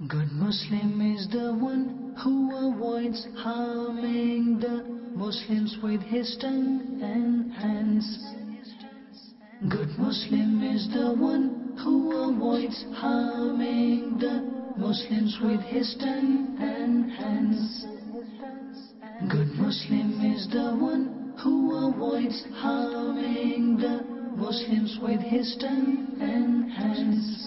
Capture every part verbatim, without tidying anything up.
Good Muslim is the one who avoids harming the Muslims with his tongue and hands. Good Muslim is the one who avoids harming the Muslims with his tongue and hands. Good Muslim is the one who avoids harming the Muslims with his tongue and hands.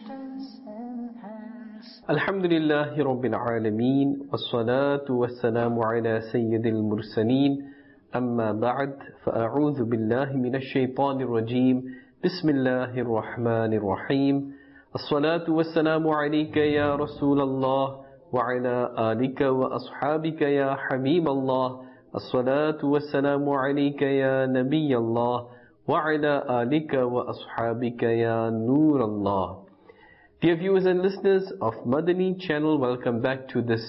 Alhamdulillahi Rabbil Alameen, wassalatu wassalamu ala Sayyidil Mursaleen, amma ba'd, fa'a'udhu billahi minash shaitanir rajeem, bismillahir rahmanir rahim, assalatu wassalamu alayka ya Rasulallah, wa ala alika wa ashabika ya Habiballah, assalatu wassalamu alayka ya Nabiyallah, wa ala alika wa ashabika ya Nurallah. Dear viewers and listeners of Madani channel, welcome back to this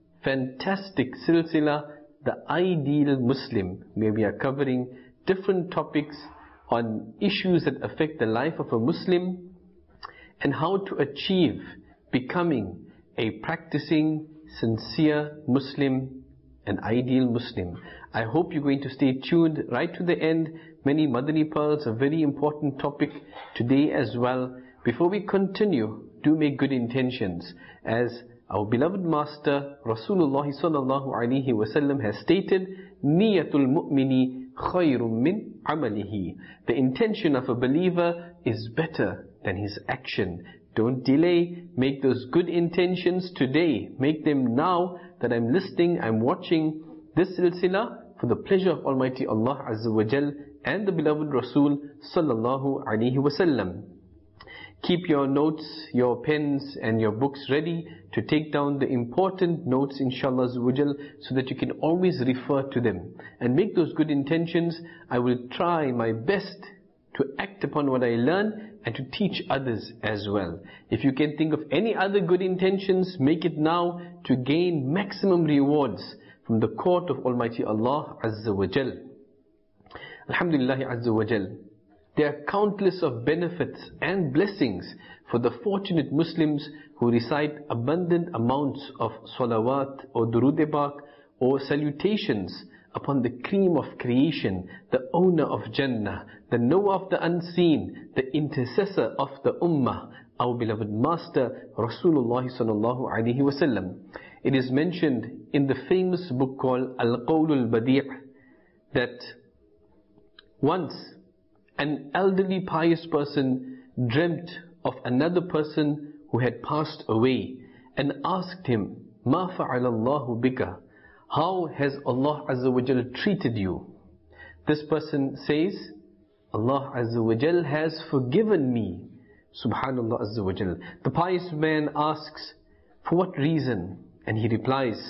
fantastic silsila, The Ideal Muslim, where we are covering different topics on issues that affect the life of a Muslim and how to achieve becoming a practicing, sincere Muslim, an ideal Muslim. I hope you're going to stay tuned right to the end. Many Madani pearls, a very important topic today as well. Before we continue, do make good intentions. As our beloved Master Rasulullah sallallahu alaihi wasallam has stated, Niyatul mu'mini khayrun min amalihi. The intention of a believer is better than his action. Don't delay. Make those good intentions today. Make them now that I'm listening, I'm watching this silsila for the pleasure of Almighty Allah Azza wa Jal and the beloved Rasul sallallahu alaihi wasallam. Keep your notes, your pens and your books ready to take down the important notes, inshallah, so that you can always refer to them. And make those good intentions. I will try my best to act upon what I learn and to teach others as well. If you can think of any other good intentions, make it now to gain maximum rewards from the court of Almighty Allah Azza wa Jal. Alhamdulillah Azza wa Jal. There are countless of benefits and blessings for the fortunate Muslims who recite abundant amounts of salawat or durud-e-pak or salutations upon the cream of creation, the owner of Jannah, the knower of the unseen, the intercessor of the Ummah, our beloved Master Rasulullah sallallahu alaihi wasallam. It is mentioned in the famous book called Al-Qawlul Badi' that once an elderly pious person dreamt of another person who had passed away and asked him, Ma fa'alallahu bika? How has Allah Azza wa Jal treated you? This person says, Allah Azza wa Jal has forgiven me. Subhanallah Azza wa Jal. The pious man asks, for what reason? And he replies,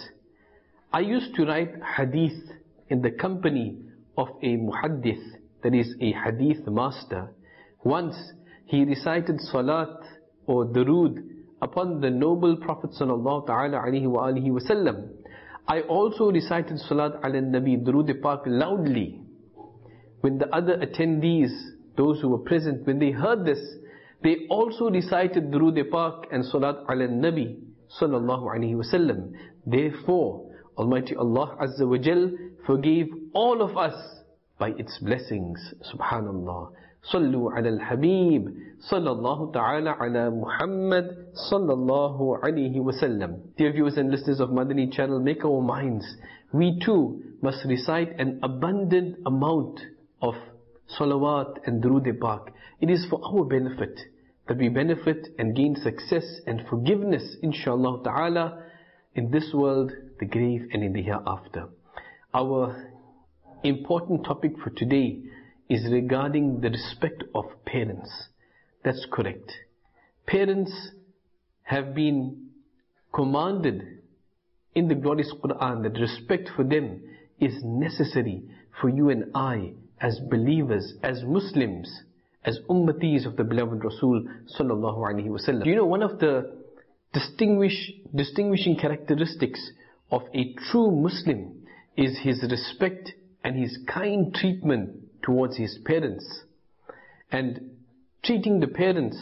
I used to write hadith in the company of a muhaddith, that is a hadith master. Once he recited salat or durood upon the noble Prophet sallallahu ta'ala alaihi wa alihi wasallam. I also recited salat ala nabi, durood-e-pak loudly. When the other attendees, those who were present, when they heard this, they also recited durood-e-pak and salat ala nabi sallallahu alaihi wasallam. Therefore, Almighty Allah Azza wa Jal forgave all of us by its blessings. Subhanallah. Sallu ala al-Habib sallallahu ta'ala ala Muhammad sallallahu alayhi wasallam. Dear viewers and listeners of Madani channel, make our minds. We too must recite an abundant amount of salawat and durood-e-pak. It is for our benefit that we benefit and gain success and forgiveness, inshallah ta'ala, in this world, the grave and in the hereafter. Our important topic for today is regarding the respect of parents. That's correct. Parents have been commanded in the glorious Quran that respect for them is necessary for you and I as believers, as Muslims, as ummatis of the beloved Rasul sallallahu alaihi wasallam. You know, one of the distinguish, distinguishing characteristics of a true Muslim is his respect and his kind treatment towards his parents. And treating the parents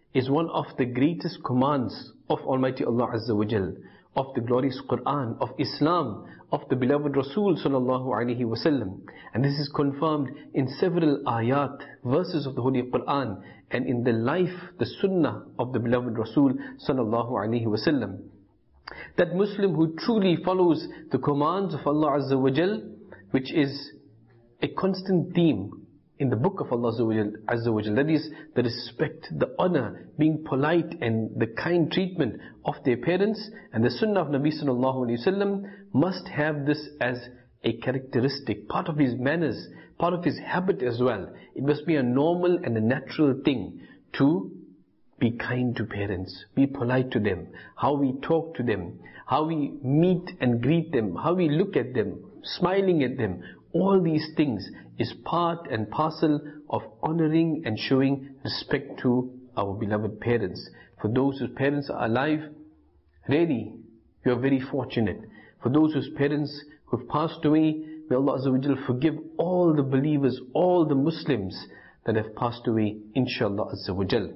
is one of the greatest commands of Almighty Allah Azza wa Jal, of the glorious Quran, of Islam, of the beloved Rasul sallallahu alaihi wasallam. And this is confirmed in several ayat, verses of the Holy Quran, and in the life, the sunnah of the beloved Rasul sallallahu alaihi wasallam. That Muslim who truly follows the commands of Allah Azza wa Jal, which is a constant theme in the book of Allah Azza wa Jal, that is the respect, the honor, being polite and the kind treatment of their parents, and the sunnah of Nabi sallallahu alaihi wasallam must have this as a characteristic, part of his manners, part of his habit as well. It must be a normal and a natural thing to be kind to parents, be polite to them, how we talk to them, how we meet and greet them, how we look at them, smiling at them. All these things is part and parcel of honoring and showing respect to our beloved parents. For those whose parents are alive, really, you are very fortunate. For those whose parents who have passed away, may Allah Azza wa Jal forgive all the believers, all the Muslims that have passed away, inshallah Azza wa Jal.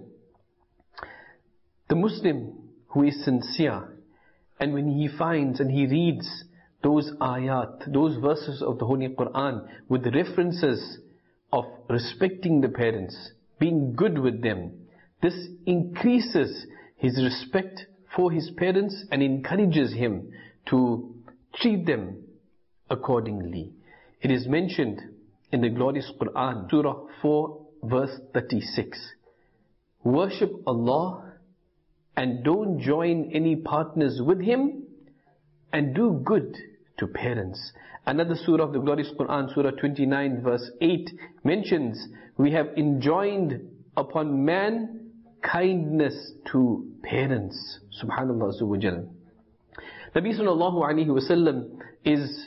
The Muslim who is sincere, and when he finds and he reads those ayat, those verses of the Holy Quran with references of respecting the parents, being good with them, this increases his respect for his parents and encourages him to treat them accordingly. It is mentioned in the glorious Quran, Surah four verse thirty-six. Worship Allah and don't join any partners with Him, and do good to parents. Another surah of the glorious Quran, Surah twenty-nine verse eight, mentions, we have enjoined upon man kindness to parents. Subhanallah Azza wa Jal. Nabi sallallahu alaihi wasallam is,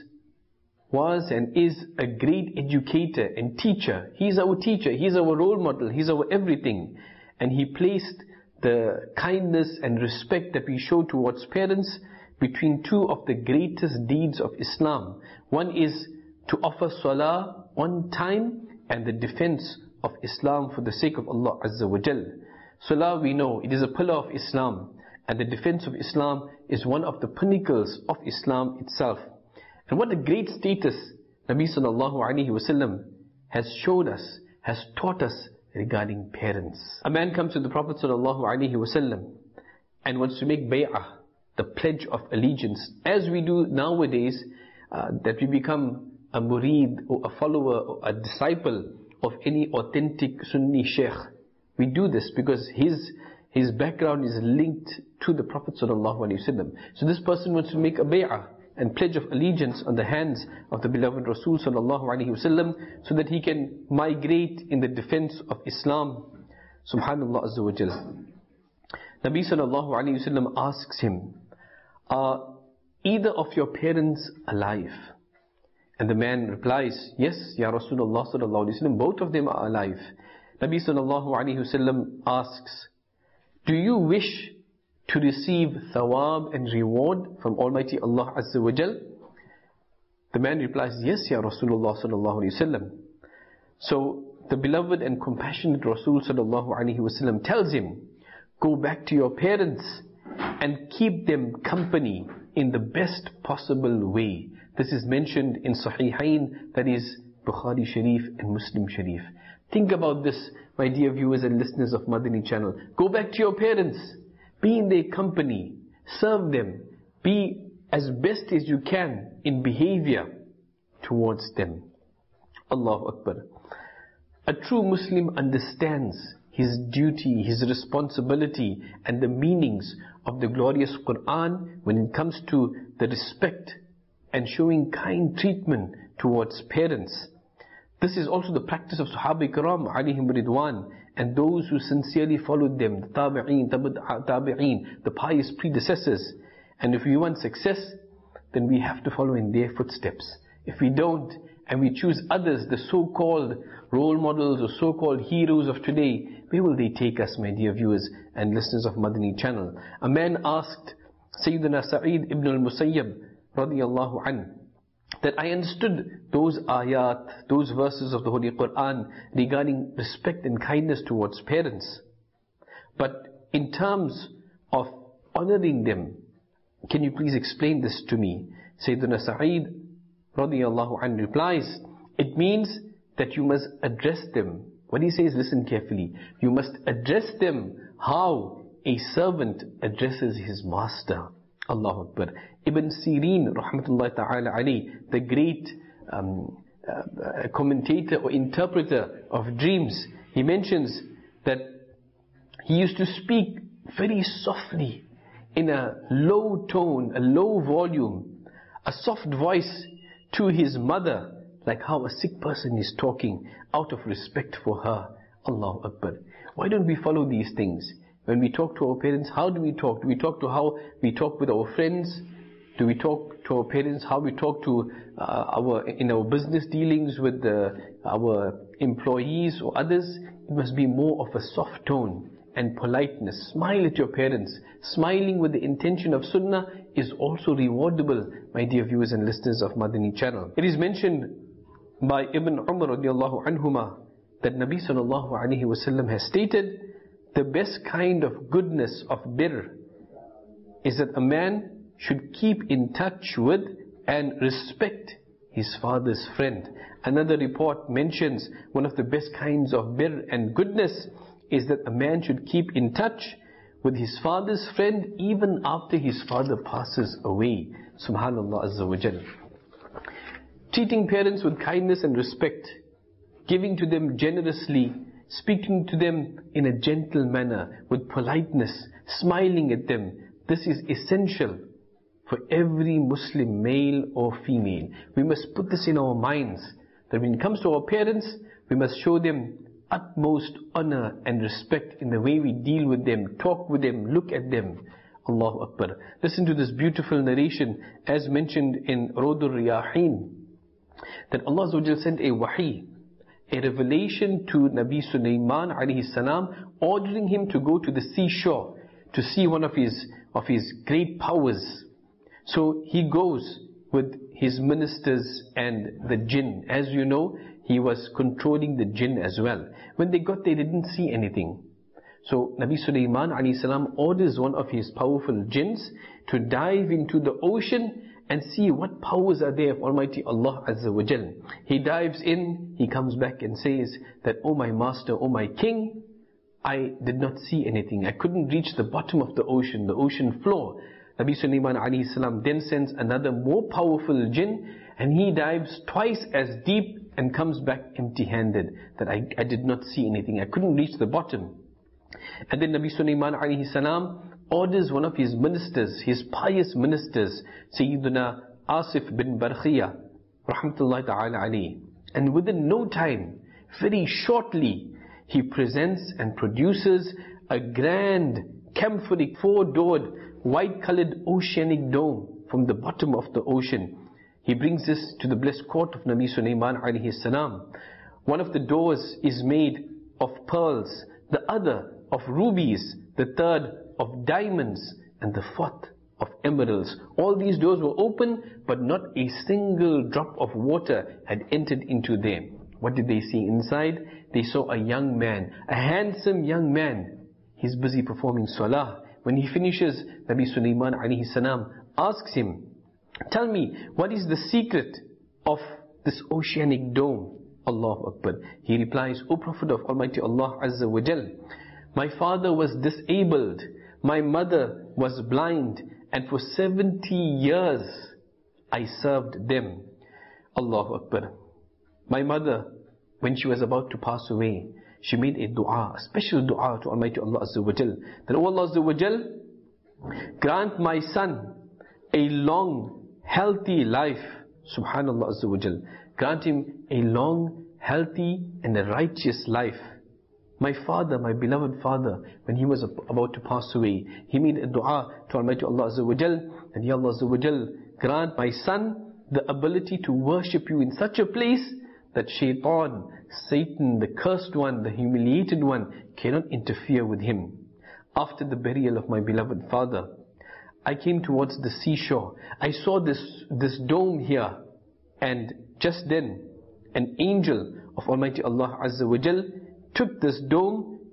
was and is a great educator and teacher. He is our teacher, he is our role model, he is our everything. And he placed the kindness and respect that we show towards parents between two of the greatest deeds of Islam. One is to offer salah on time, and the defense of Islam for the sake of Allah Azza wa Jal. Salah, we know, it is a pillar of Islam, and the defense of Islam is one of the pinnacles of Islam itself. And what a great status Nabi sallallahu alaihi wasallam has showed us, has taught us regarding parents. A man comes to the Prophet sallallahu alaihi wasallam and wants to make bay'ah, the pledge of allegiance, as we do nowadays, uh, that we become a murid or a follower or a disciple of any authentic Sunni sheikh. We do this because his his background is linked to the Prophet sallallahu alaihi wasallam. So this person wants to make a bay'ah and pledge of allegiance on the hands of the beloved Rasul sallallahu alaihi wasallam, so that he can migrate in the defense of Islam. Subhanallah Azza wa Jal. Nabi sallallahu alaihi wasallam asks him, are either of your parents alive? And the man replies, yes, Ya Rasulullah sallallahu alaihi wasallam, both of them are alive. Nabi sallallahu alaihi wasallam asks, do you wish to receive thawab and reward from Almighty Allah Azza wa Jal? The man replies, yes, Ya Rasulullah sallallahu alaihi wasallam. So the beloved and compassionate Rasul sallallahu alaihi wasallam tells him, go back to your parents and keep them company in the best possible way. This is mentioned in Sahihain, that is Bukhari Sharif and Muslim Sharif. Think about this, my dear viewers and listeners of Madani channel. Go back to your parents, be in their company, serve them, be as best as you can in behavior towards them. Allahu Akbar. A true Muslim understands his duty, his responsibility, and the meanings of the glorious Quran when it comes to the respect and showing kind treatment towards parents. This is also the practice of Sahaba Ikram alayhim ridwan, and those who sincerely followed them, the tabi'een, tabi'een, the pious predecessors. And if we want success, then we have to follow in their footsteps. If we don't, and we choose others, the so-called role models or so-called heroes of today, where will they take us, my dear viewers and listeners of Madani channel? A man asked Sayyidina Sa'id ibn al-Musayyab radiyallahu anhu, that I understood those ayat, those verses of the Holy Quran regarding respect and kindness towards parents. But in terms of honoring them, can you please explain this to me? Sayyidina Sa'id radiyallahu anhu replies, it means that you must address them. What he says, listen carefully. You must address them how a servant addresses his master. Allahu Akbar. Ibn Sirin, rahmatullahi ta'ala alayhi, the great um, uh, commentator or interpreter of dreams, he mentions that he used to speak very softly, in a low tone, a low volume, a soft voice to his mother, like how a sick person is talking, out of respect for her. Allahu Akbar. Why don't we follow these things? When we talk to our parents, how do we talk? Do we talk to how we talk with our friends? Do we talk to our parents how we talk to uh, our in our business dealings with the, our employees or others? It must be more of a soft tone and politeness. Smile at your parents. Smiling with the intention of sunnah is also rewardable, my dear viewers and listeners of Madani channel. It is mentioned by Ibn Umar radiallahu anhuma that Nabi sallallahu alayhi wasallam has stated, the best kind of goodness of birr is that a man should keep in touch with and respect his father's friend. Another report mentions one of the best kinds of birr and goodness is that a man should keep in touch with his father's friend even after his father passes away. Subhanallah Azza wa Jal. Treating parents with kindness and respect, giving to them generously, speaking to them in a gentle manner, with politeness, smiling at them. This is essential for every Muslim, male or female. We must put this in our minds, that when it comes to our parents, we must show them utmost honor and respect in the way we deal with them, talk with them, look at them. Allahu Akbar. Listen to this beautiful narration as mentioned in Rawdur Riyahin, that Allah Azza wa Jal sent a wahi, a revelation to Nabi Sulaiman alayhi salam, ordering him to go to the seashore to see one of his of his great powers. So he goes with his ministers and the jinn. As you know, he was controlling the jinn as well. When they got there, they didn't see anything. So Nabi Sulaiman alayhi salam orders one of his powerful jinns to dive into the ocean and see what powers are there of Almighty Allah Azza wa Jal. He dives in, he comes back and says that, oh my master, oh my king, I did not see anything. I couldn't reach the bottom of the ocean, the ocean floor. Nabi Sulaiman alayhi salam then sends another more powerful jinn, and he dives twice as deep and comes back empty-handed, that I, I did not see anything. I couldn't reach the bottom. And then Nabi Sulaiman alayhi salam orders one of his ministers, his pious ministers, Sayyiduna Asif bin Barkhiyah, rahmatullahi ta'ala alayhi. And within no time, very shortly, he presents and produces a grand, camphoric, four-doored, white-colored oceanic dome from the bottom of the ocean. He brings this to the blessed court of Nabi Sulaiman alayhi salam. One of the doors is made of pearls, the other of rubies, the third of diamonds, and the fourth of emeralds. All these doors were open, but not a single drop of water had entered into them. What did they see inside? They saw a young man, a handsome young man. He's busy performing salah. When he finishes, Nabi Sulaiman alayhi salam asks him, tell me, what is the secret of this oceanic dome? Allahu Akbar. He replies, O Prophet of Almighty Allah Azza wa Jal, my father was disabled, my mother was blind, and for seventy years I served them. Allahu Akbar. My mother, when she was about to pass away, she made a dua, a special dua to Almighty Allah Azza wa Jal, that, O Allah Azza wa Jal, grant my son a long, healthy life. Subhanallah Azza wa Jal. Grant him a long, healthy and a righteous life. My father, my beloved father, when he was about to pass away, he made a dua to Almighty Allah Azza wa Jal, that, Ya Allah Azza wa Jal, grant my son the ability to worship you in such a place that Shaitan, Satan, the cursed one, the humiliated one, cannot interfere with him. After the burial of my beloved father, I came towards the seashore. I saw this, this dome here, and just then, an angel of Almighty Allah Azza wa Jal took this dome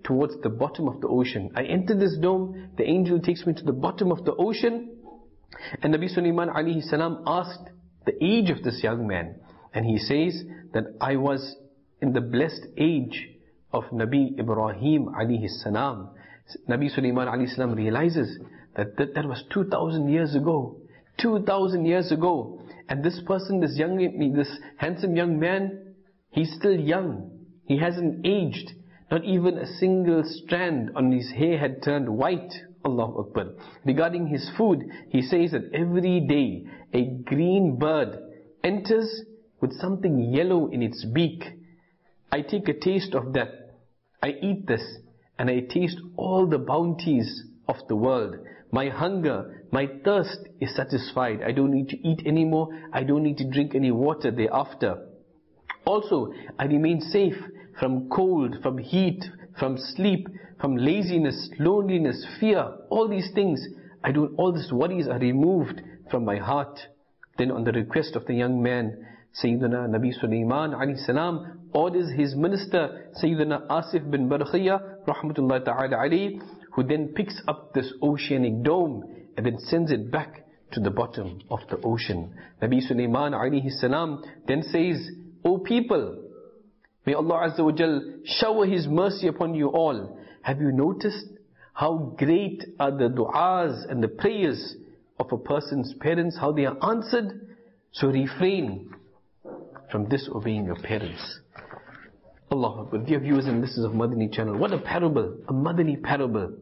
towards the bottom of the ocean. I enter this dome, the angel takes me to the bottom of the ocean, and Nabi Sulaiman alayhi salam asked the age of this young man, and he says that I was in the blessed age of Nabi Ibrahim alayhi salam. Nabi Sulaiman alayhi salam realizes that that, that was two thousand years ago. two thousand years ago. And this person, this young, this handsome young man, he's still young. He hasn't aged. Not even a single strand on his hair had turned white. Allahu Akbar. Regarding his food, he says that every day a green bird enters with something yellow in its beak. I take a taste of that. I eat this and I taste all the bounties of the world. My hunger, my thirst is satisfied. I don't need to eat anymore. I don't need to drink any water thereafter. Also, I remain safe from cold, from heat, from sleep, from laziness, loneliness, fear, all these things. I don't, all these worries are removed from my heart. Then on the request of the young man, Sayyidina Nabi Sulaiman alayhi salam orders his minister, Sayyidina Asif bin Barkhiyah, rahmatullahi ta'ala alayhi, who then picks up this oceanic dome and then sends it back to the bottom of the ocean. Nabi Sulaiman alayhi salam then says, O people, may Allah Azza wa Jal shower His mercy upon you all. Have you noticed how great are the du'as and the prayers of a person's parents, how they are answered? So refrain from disobeying your parents. Allahu Akbar. Dear viewers and listeners of Madani channel, what a parable, a Madani parable.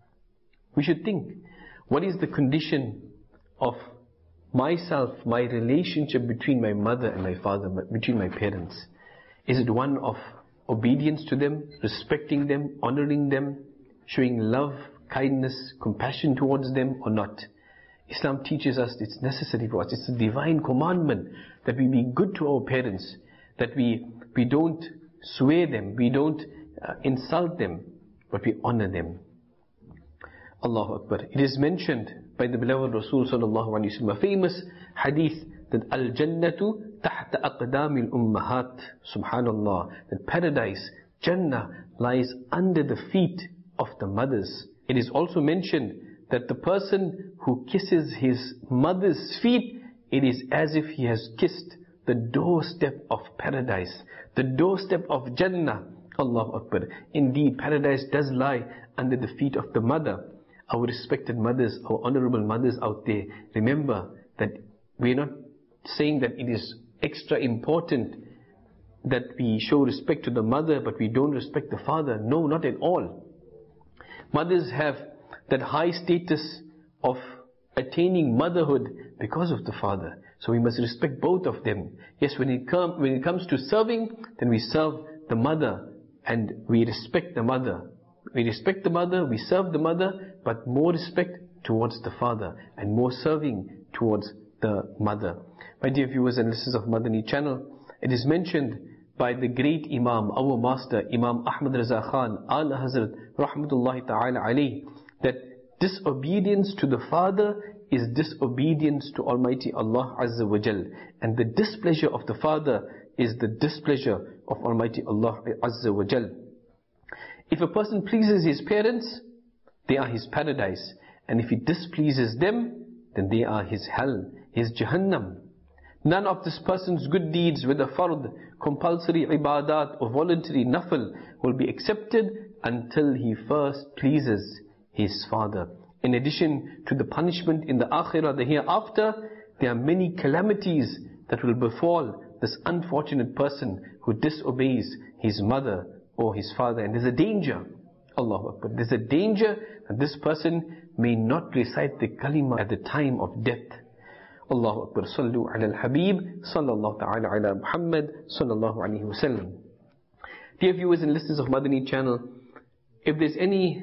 We should think, what is the condition of myself, my relationship between my mother and my father, between my parents? Is it one of obedience to them, respecting them, honoring them, showing love, kindness, compassion towards them, or not? Islam teaches us it's necessary for us. It's a divine commandment that we be good to our parents, that we we don't swear them, we don't uh, insult them, but we honor them. Allahu Akbar. It is mentioned by the beloved Rasul sallallahu alaihi wasallam, a famous hadith, that al-jannatu tahta aqdamil ummahat. Subhanallah. That paradise, Jannah, lies under the feet of the mothers. It is also mentioned that the person who kisses his mother's feet, it is as if he has kissed the doorstep of paradise, the doorstep of Jannah. Allahu Akbar. Indeed, paradise does lie under the feet of the mother. Our respected mothers, our honorable mothers out there, remember that we are not saying that it is extra important that we show respect to the mother, but we don't respect the father. No, not at all. Mothers have that high status of attaining motherhood because of the father. So we must respect both of them. Yes, when it, come, when it comes to serving, then we serve the mother and we respect the mother. We respect the mother, we serve the mother, but more respect towards the father and more serving towards the mother. My dear viewers and listeners of Madani channel, it is mentioned by the great Imam, our master, Imam Ahmad Raza Khan, Ala Hazrat, Rahmatullahi Ta'ala alayhi, that disobedience to the father is disobedience to Almighty Allah Azza wa Jal. And the displeasure of the father is the displeasure of Almighty Allah Azza wa Jal. If a person pleases his parents, they are his paradise. And if he displeases them, then they are his hell, his Jahannam. None of this person's good deeds, whether fard, compulsory ibadat or voluntary nafil, will be accepted until he first pleases his father. In addition to the punishment in the akhirah, the hereafter, there are many calamities that will befall this unfortunate person who disobeys his mother or his father. And there's a danger, Allahu Akbar, there's a danger that this person may not recite the kalima at the time of death. Allahu Akbar. Sallu ala al-Habib, sallallahu ta'ala ala Muhammad, sallallahu alayhi wa sallam. Dear viewers and listeners of Madani channel, if there's any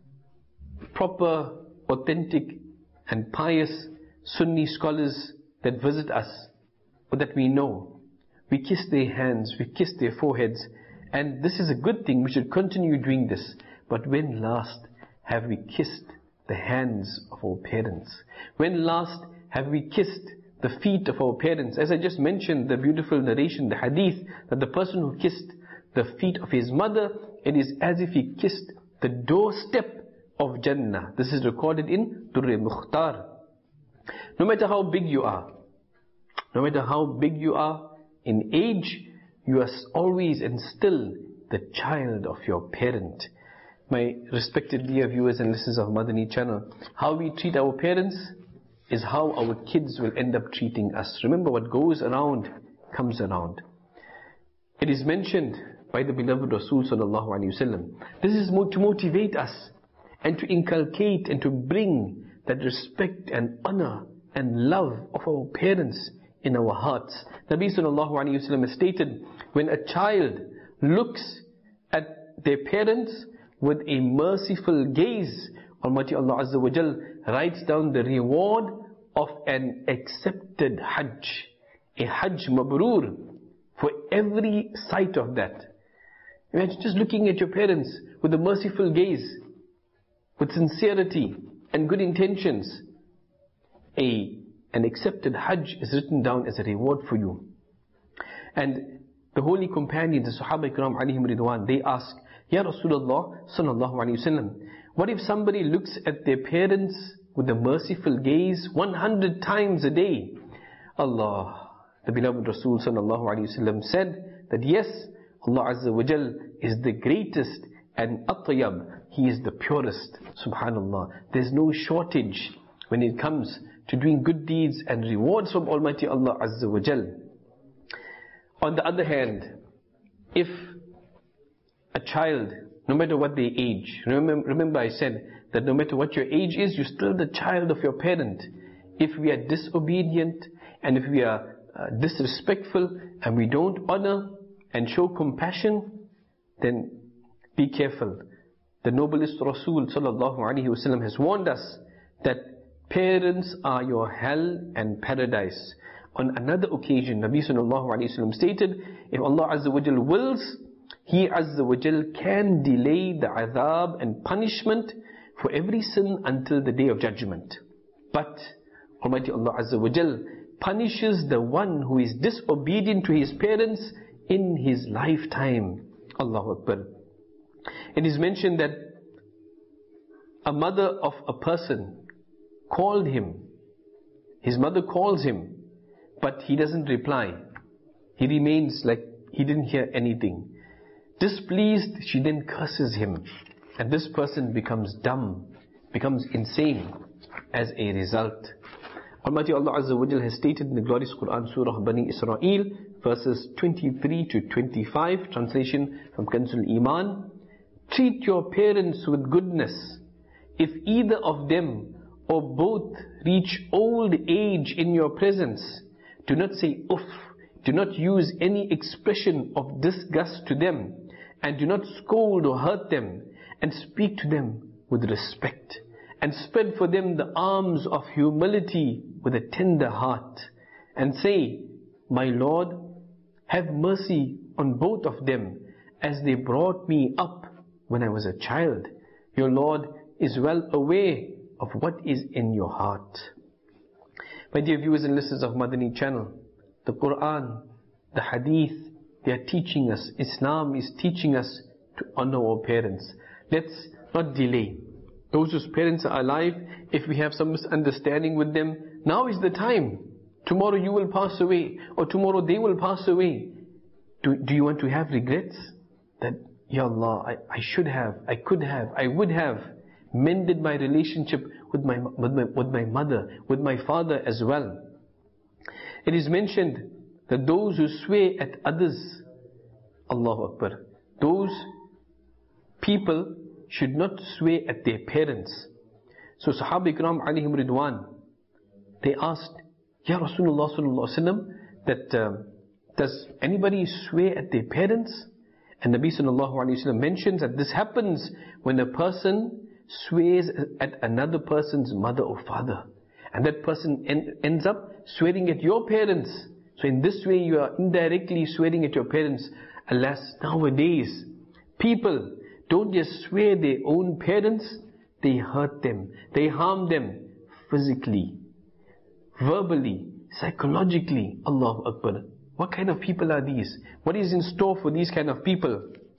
proper, authentic and pious Sunni scholars that visit us, or that we know, we kiss their hands, we kiss their foreheads, and this is a good thing, we should continue doing this. But when last have we kissed the hands of our parents? When last have we kissed the feet of our parents? As I just mentioned, the beautiful narration, the hadith, that the person who kissed the feet of his mother, it is as if he kissed the doorstep of Jannah. This is recorded in Durr Mukhtar. No matter how big you are, no matter how big you are in age, you are always and still the child of your parent. My respected dear viewers and listeners of Madani channel, how we treat our parents is how our kids will end up treating us. Remember, what goes around comes around. It is mentioned by the beloved Rasul sallallahu alaihi wasallam. This is to motivate us and to inculcate and to bring that respect and honor and love of our parents in our hearts. Nabi sallallahu alaihi wasallam has stated, when a child looks at their parents with a merciful gaze, Almighty Allah Azza wa Jal writes down the reward of an accepted Hajj, a Hajj Mabrur, for every sight of that. Imagine just looking at your parents with a merciful gaze, with sincerity and good intentions. A, an accepted Hajj is written down as a reward for you. And the holy companions, the Sahaba Ikram alayhim Ridwan, they ask, Ya Rasulullah sallallahu alayhi wasallam, what if somebody looks at their parents with a merciful gaze one hundred times a day? Allah, the beloved Rasul sallallahu alayhi wasallam said that yes, Allah Azza wa Jal is the greatest and At-Tayyab, He is the purest. Subhanallah. There's no shortage when it comes to doing good deeds and rewards from Almighty Allah Azza wa Jal. On the other hand, if a child, no matter what their age, remember, remember I said that no matter what your age is, you're still the child of your parent. If we are disobedient and if we are uh, disrespectful and we don't honor and show compassion, then be careful. The noblest Rasul sallallahu alaihi wasallam has warned us that parents are your hell and paradise. On another occasion, Nabi sallallahu alaihi wasallam stated, if Allah Azza wa Jal wills, He Azza wa Jal can delay the azab and punishment for every sin until the day of judgment. But Almighty Allah Azza wa Jal punishes the one who is disobedient to his parents in his lifetime. Allahu Akbar. It is mentioned that a mother of a person called him. His mother calls him, but he doesn't reply. He remains like he didn't hear anything. Displeased, she then curses him. And this person becomes dumb, becomes insane as a result. Almighty Allah Azza wa Jal has stated in the glorious Quran, Surah Bani Israel, verses twenty-three to twenty-five, translation from Kanzul Iman, treat your parents with goodness. If either of them or both reach old age in your presence, do not say uff, do not use any expression of disgust to them, and do not scold or hurt them, and speak to them with respect, and spread for them the arms of humility with a tender heart, and say, my Lord, have mercy on both of them, as they brought me up when I was a child. Your Lord is well aware of what is in your heart. My dear viewers and listeners of Madani channel, the Quran, the Hadith, they are teaching us, Islam is teaching us to honor our parents. Let's not delay. Those whose parents are alive, if we have some misunderstanding with them, now is the time. Tomorrow you will pass away, or tomorrow they will pass away. Do, do you want to have regrets? That, Ya Allah, I, I should have, I could have, I would have mended my relationship with my, with my, with my mother, with my father as well. It is mentioned that those who swear at others, Allahu Akbar, those people should not swear at their parents. So Sahaba Ikram alayhim Ridwan, they asked, Ya Rasulullah sallallahu alaihi wasallam, that uh, does anybody swear at their parents? And Nabi sallallahu alaihi wasallam mentions that this happens when a person swears at another person's mother or father, and that person en- ends up swearing at your parents. So in this way you are indirectly swearing at your parents. Alas, nowadays people don't just swear their own parents, they hurt them, they harm them physically, verbally, psychologically. Allahu Akbar. What kind of people are these? What is in store for these kind of people?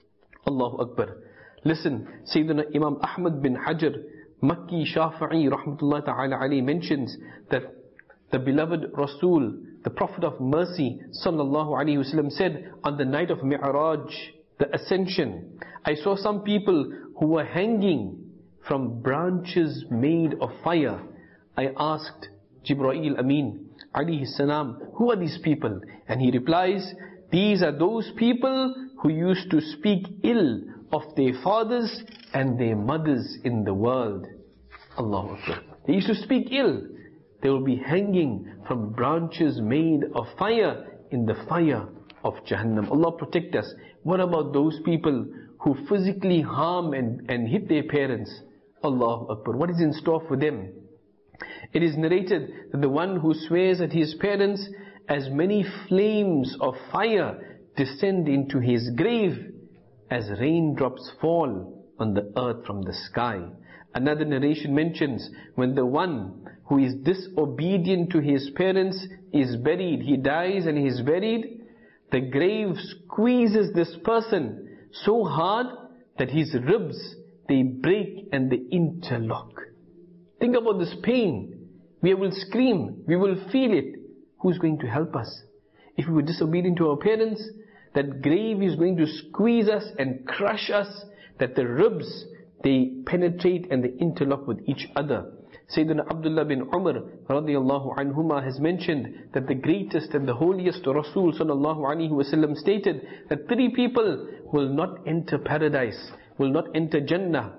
Allahu Akbar. Listen, Sayyidina Imam Ahmad bin Hajar, Makki Shafi'i, rahmatullahi ta'ala alayhi, mentions that the beloved Rasul, the Prophet of Mercy, sallallahu alayhi wasallam, said on the night of Mi'raj, the ascension, I saw some people who were hanging from branches made of fire. I asked Jibreel Amin, alayhi salam, who are these people? And he replies, these are those people who used to speak ill of their fathers and their mothers in the world. Allahu Akbar. They used to speak ill. They will be hanging from branches made of fire in the fire of Jahannam. Allah protect us. What about those people who physically harm and, and hit their parents? Allahu Akbar. What is in store for them? It is narrated that the one who swears at his parents, as many flames of fire descend into his grave as raindrops fall on the earth from the sky. Another narration mentions, when the one who is disobedient to his parents is buried, he dies and he is buried, the grave squeezes this person so hard that his ribs, they break and they interlock. Think about this pain. We will scream, we will feel it. Who's going to help us? If we were disobedient to our parents, that grave is going to squeeze us and crush us, that the ribs, they penetrate and they interlock with each other. Sayyidina Abdullah bin Umar radiyallahu anhuma has mentioned that the greatest and the holiest Rasul sallallahu alaihi wasallam stated that three people will not enter paradise, will not enter Jannah.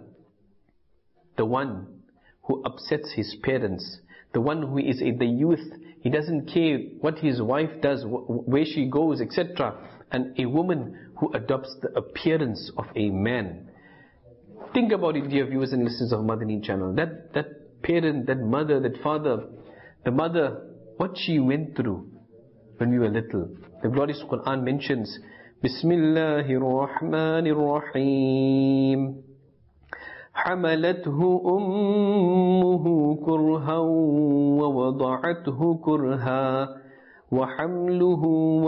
The one who upsets his parents, the one who is a, the youth, he doesn't care what his wife does, wh- where she goes, et cetera. And a woman who adopts the appearance of a man. Think about it, dear viewers and listeners of Madani channel. That that parent, that mother, that father, the mother, what she went through when we were little. The glorious Quran mentions, Bismillahir Rahmanir Rahim. حملته أمه كرها ووضعته كرها وحمله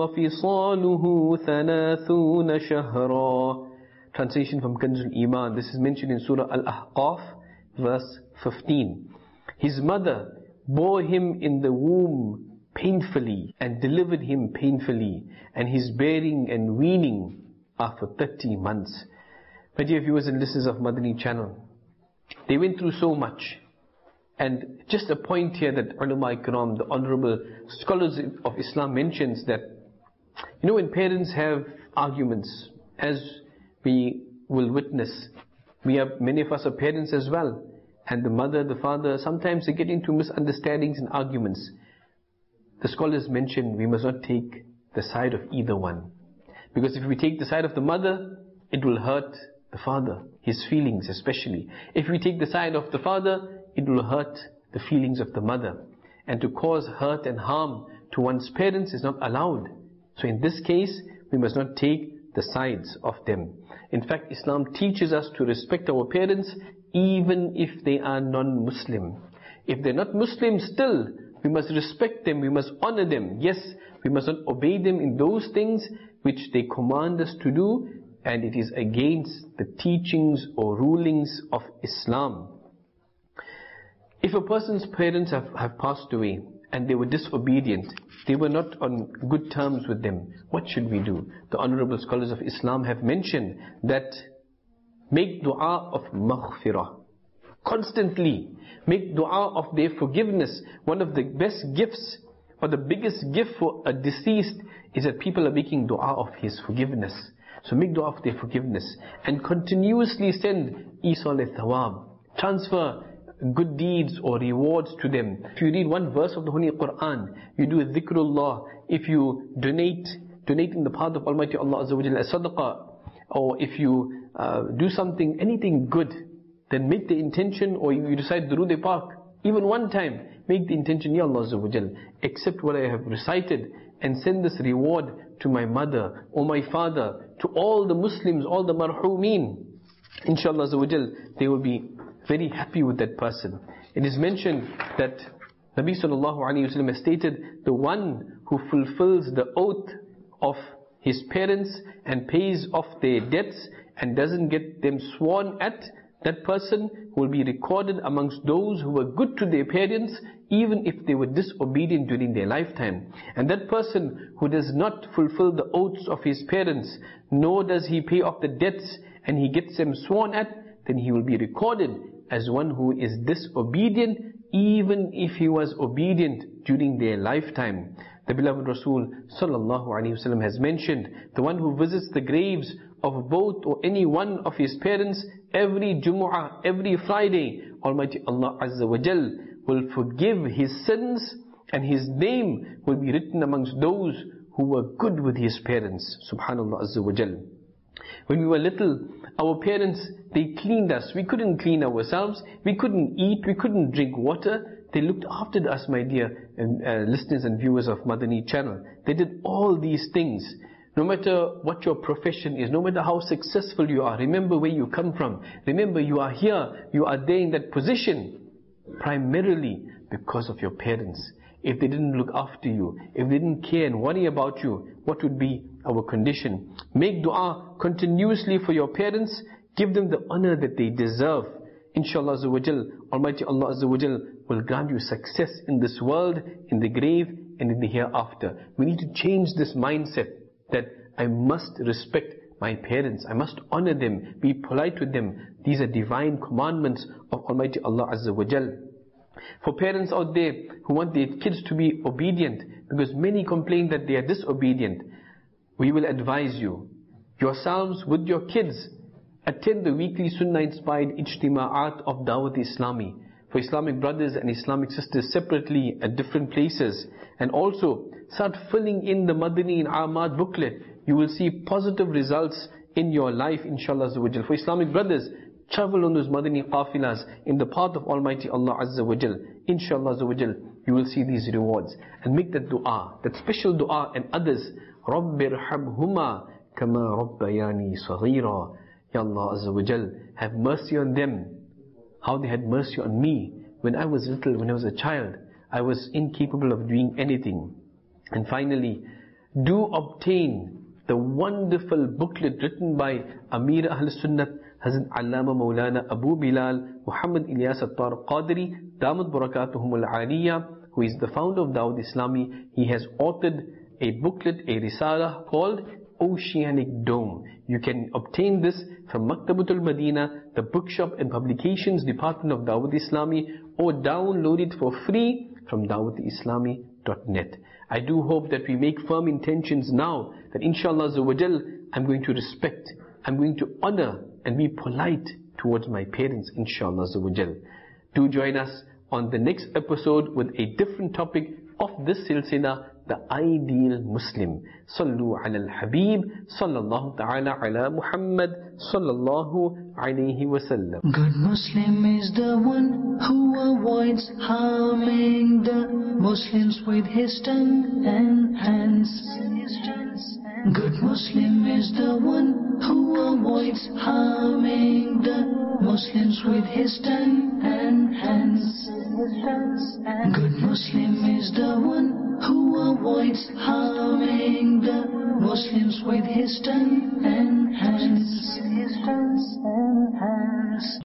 وفصاله ثلاثون شهرا. Translation from Kanz al-Iman. This is mentioned in Surah Al-Ahqaf, verse fifteen. His mother bore him in the womb painfully and delivered him painfully, and his bearing and weaning are for thirty months. My dear viewers and listeners of Madani channel, they went through so much. And just a point here that ulama ikram, the honorable scholars of Islam, mentions that, you know, when parents have arguments, as we will witness, we have, many of us are parents as well, and the mother, the father, sometimes they get into misunderstandings and arguments. The scholars mention we must not take the side of either one, because if we take the side of the mother, it will hurt the father, his feelings especially. If we take the side of the father, it will hurt the feelings of the mother. And to cause hurt and harm to one's parents is not allowed. So in this case, we must not take the sides of them. In fact, Islam teaches us to respect our parents even if they are non-Muslim. If they're not Muslim still, we must respect them, we must honor them. Yes, we must not obey them in those things which they command us to do, and it is against the teachings or rulings of Islam. If a person's parents have, have passed away and they were disobedient, they were not on good terms with them, what should we do? The honorable scholars of Islam have mentioned that make dua of maghfirah. Constantly make dua of their forgiveness. One of the best gifts or the biggest gift for a deceased is that people are making dua of his forgiveness. So make dua of their forgiveness and continuously send isal thawab, transfer good deeds or rewards to them. If you read one verse of the Holy Quran, you do a dhikrullah, if you donate, donate in the path of Almighty Allah Azza wa Jalla as sadaqah, or if you uh, do something, anything good, then make the intention, or you decide Durood Pak, even one time, make the intention, Ya Allah Azza wa Jalla, accept what I have recited and send this reward to my mother or my father, to all the Muslims, all the marhumeen. Inshallah Azza wa Jalla, they will be very happy with that person. It is mentioned that Nabi sallallahu alayhi wa sallam has stated, the one who fulfills the oath of his parents and pays off their debts and doesn't get them sworn at, that person will be recorded amongst those who were good to their parents, even if they were disobedient during their lifetime. And that person who does not fulfill the oaths of his parents, nor does he pay off the debts, and he gets them sworn at, then he will be recorded as one who is disobedient, even if he was obedient during their lifetime. The beloved Rasul sallallahu alaihi wasallam has mentioned, the one who visits the graves of both or any one of his parents every Jumu'ah, every Friday, Almighty Allah Azza wa Jal will forgive his sins, and his name will be written amongst those who were good with his parents. Subhanallah Azza wa Jal. When we were little, our parents, they cleaned us. We couldn't clean ourselves. We couldn't eat. We couldn't drink water. They looked after us, my dear uh, listeners and viewers of Madani channel. They did all these things. No matter what your profession is, no matter how successful you are, remember where you come from. Remember you are here, you are there in that position, primarily because of your parents. If they didn't look after you, if they didn't care and worry about you, what would be our condition? Make dua continuously for your parents. Give them the honor that they deserve. Inshallah Azza wa Jal, Almighty Allah Azza wa Jal will grant you success in this world, in the grave, and in the hereafter. We need to change this mindset that I must respect my parents, I must honor them, be polite with them. These are divine commandments of Almighty Allah Azza wa Jal. For parents out there who want their kids to be obedient, because many complain that they are disobedient, we will advise you, yourselves with your kids, attend the weekly Sunnah-inspired Ijtima'at of Dawat Islami, for Islamic brothers and Islamic sisters separately at different places. And also, start filling in the Madani In'amat booklet. You will see positive results in your life, inshallah Azza wa Jal. For Islamic brothers, travel on those Madani qafilas in the path of Almighty Allah Azza wa Jal. Inshallah Azza wa Jal, you will see these rewards. And make that dua, that special dua, and others. رَبِّ ارْحَمْهُمَا كَمَا رَبَّيَانِي صَغِيرًا. Ya Allah Azza wa Jal, have mercy on them, how they had mercy on me. When I was little, when I was a child, I was incapable of doing anything. And finally, do obtain the wonderful booklet written by Amir Ahl Sunnat, Hazrat Allama Maulana Abu Bilal Muhammad Ilyas Attar Qadri, Damat Barakatuhum Al-Aliyah, who is the founder of Dawud Islami. He has authored a booklet, a risala called Oceanic Dome. You can obtain this from Maktabatul Madina, the bookshop and publications department of Dawud Islami, or download it for free from dawat islami dot net. I do hope that we make firm intentions now that inshallah Azza wa Jal, I'm going to respect, I'm going to honor and be polite towards my parents, inshallah Azza wa Jal. Do join us on the next episode with a different topic of this silsila, the ideal Muslim. Sallu ala al-Habib, sallallahu ta'ala ala Muhammad, sallallahu alayhi wa sallam. Good Muslim is the one who avoids harming the Muslims with his tongue and hands. Good Muslim is the one who avoids harming the Muslims with his tongue and hands. Good Muslim is the one who avoids harming the Muslims with his tongue and hands.